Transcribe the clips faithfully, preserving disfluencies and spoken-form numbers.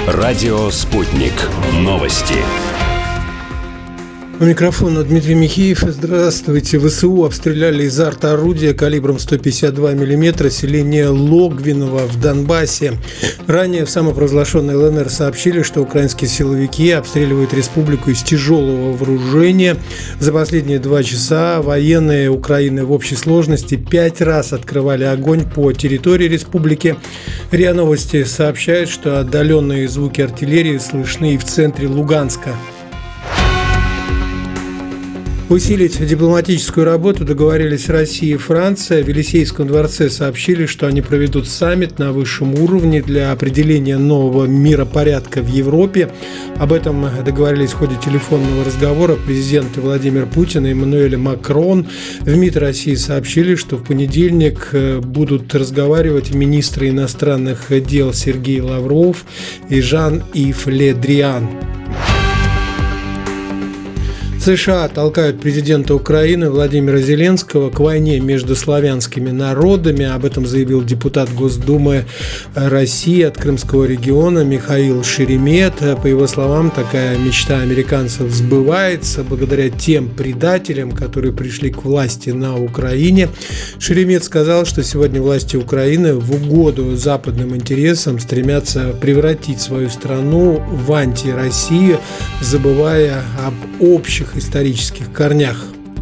Радио «Спутник». Новости. У микрофона Дмитрий Михеев. Здравствуйте. ВСУ обстреляли из арт-орудия калибром сто пятьдесят два миллиметра селение Логвиново в Донбассе. Ранее в самопровозглашенной ЛНР сообщили, что украинские силовики обстреливают республику из тяжелого вооружения. За последние два часа военные Украины в общей сложности пять раз открывали огонь по территории республики. РИА Новости сообщает, что отдаленные звуки артиллерии слышны и в центре Луганска. Усилить дипломатическую работу договорились Россия и Франция. В Елисейском дворце сообщили, что они проведут саммит на высшем уровне для определения нового миропорядка в Европе. Об этом договорились в ходе телефонного разговора президенты Владимир Путин и Эммануэль Макрон. В МИД России сообщили, что в понедельник будут разговаривать министры иностранных дел Сергей Лавров и Жан-Ив Ле Дриан. США толкают президента Украины Владимира Зеленского к войне между славянскими народами. Об этом заявил депутат Госдумы России от Крымского региона Михаил Шеремет. По его словам, такая мечта американцев сбывается благодаря тем предателям, которые пришли к власти на Украине. Шеремет сказал, что сегодня власти Украины в угоду западным интересам стремятся превратить свою страну в анти-Россию, забывая об общих исторических корнях.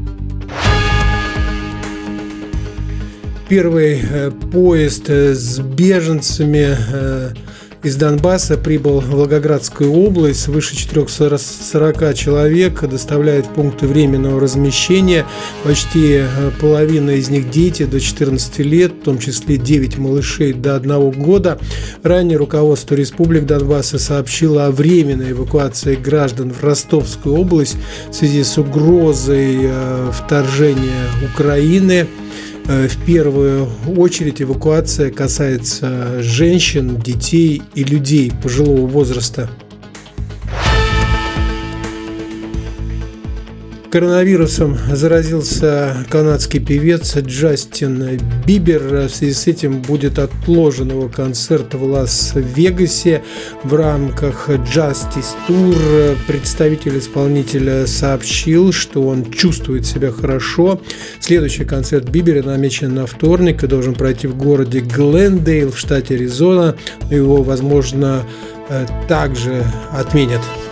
Первый поезд с беженцами из Донбасса прибыл в Волгоградскую область. Свыше четыреста сорок человек доставляют в пункты временного размещения. Почти половина из них дети до четырнадцати лет, в том числе девять малышей до одного года. Ранее руководство Республик Донбасса сообщило о временной эвакуации граждан в Ростовскую область в связи с угрозой вторжения Украины. В первую очередь эвакуация касается женщин, детей и людей пожилого возраста. Коронавирусом заразился канадский певец Джастин Бибер. В связи с этим будет отложен его концерт в Лас-Вегасе в рамках Justice Tour. Представитель исполнителя сообщил, что он чувствует себя хорошо. Следующий концерт Бибера намечен на вторник и должен пройти в городе Глендейл в штате Аризона. Его, возможно, также отменят.